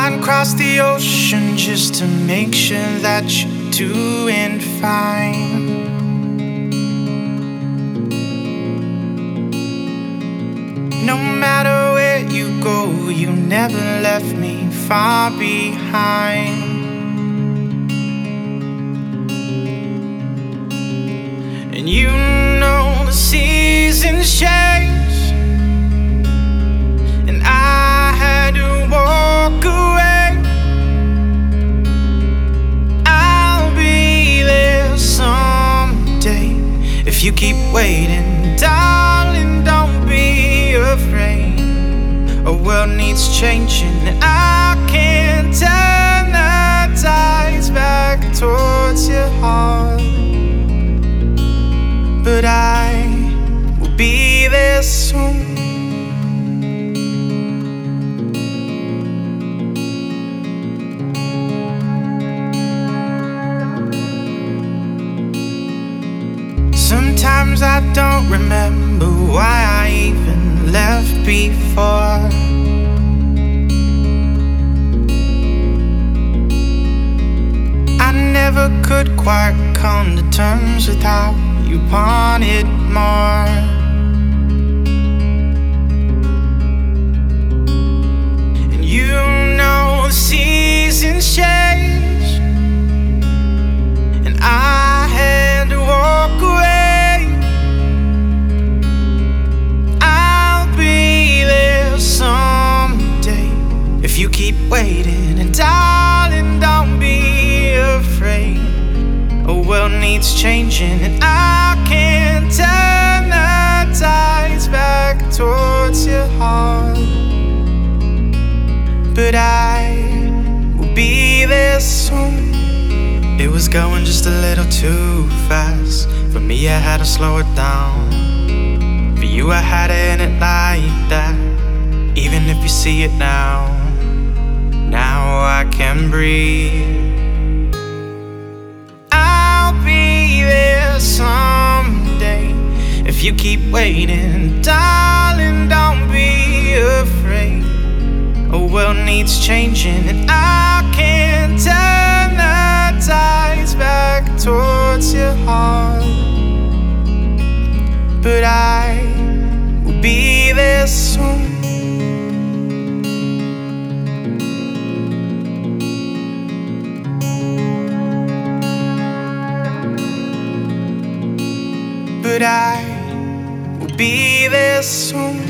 line across the ocean just to make sure that you're doing fine. No matter where you go, you never left me far behind. And you know the seasons change, and I had to walk away. I'll be there someday if you keep waiting, darling, don't be afraid. A world needs changing, and I can't turn the tides back towards your heart, but I will be there soon. Sometimes I don't remember why I even left before. I never could quite come to terms with how you wanted more. And you know the seasons change, and I had to walk away. I'll be there someday if you keep waiting, and darling, don't be afraid. A world needs changing, and I can't turn the tides back towards your heart, but I will be there soon. It was going just a little too fast. For me, I had to slow it down. For you, I had to end it like that. Even if you see it now, now I can breathe. Someday, if you keep waiting, darling, don't be afraid. A world needs changing, and I can't turn the tides back towards your heart, but I will be there soon. But I will be there soon.